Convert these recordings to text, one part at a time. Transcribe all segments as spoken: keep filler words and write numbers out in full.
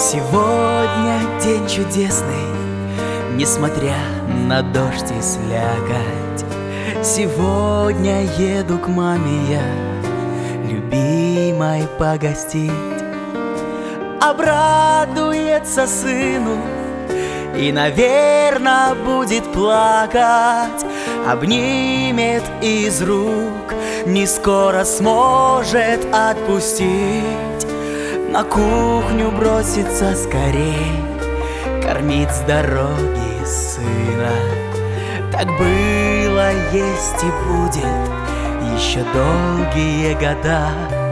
Сегодня день чудесный, несмотря на дождь и слякоть. Сегодня еду к маме я, любимой погостить. Обрадуется сыну и, наверно, будет плакать. Обнимет из рук, не скоро сможет отпустить. На кухню бросится скорей, кормить с дороги сына. Так было, есть и будет еще долгие года.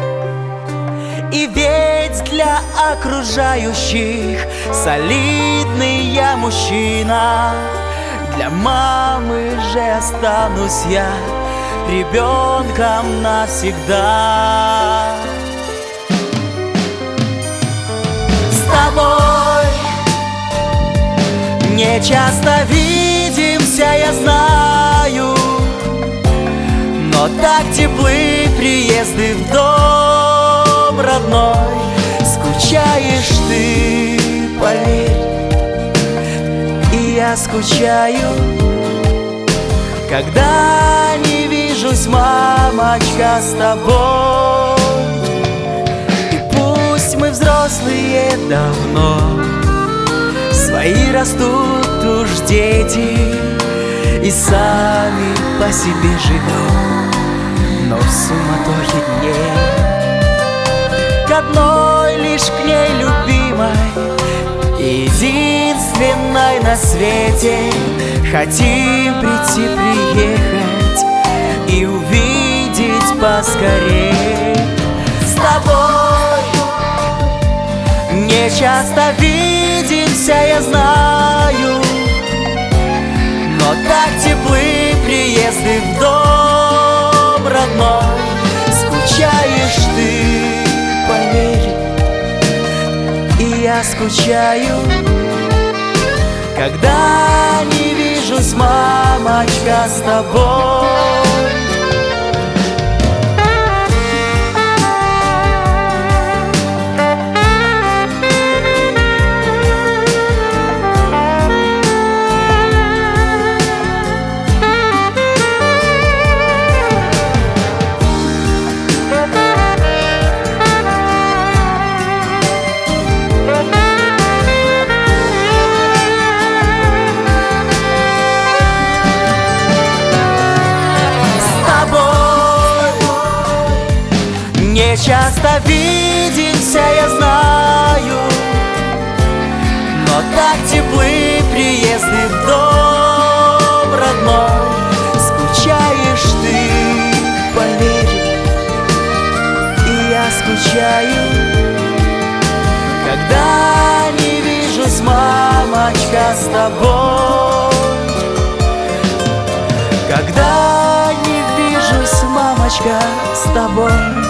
И ведь для окружающих солидный я мужчина, для мамы же останусь я ребенком навсегда. С тобой не часто видимся, я знаю, но так теплы приезды в дом родной. Скучаешь ты, поверь, и я скучаю, когда не вижусь, мамочка, с тобой. И пусть мы взрослые давно, свои растут уж дети, и сами по себе живем, но в суматохе дней к одной лишь к ней любимой, единственной на свете, хотим прийти, приехать и увидеть поскорей. С тобой не часто видимся, я знаю, но так теплы приезды в дом родной. Скучаешь ты, поверь, и я скучаю, когда не вижусь, мамочка, с тобой. Не часто видимся, я знаю, но так теплы приезды в дом родной. Скучаешь ты, поверь, и я скучаю, когда не вижусь, мамочка, с тобой. Когда не вижусь, мамочка, с тобой.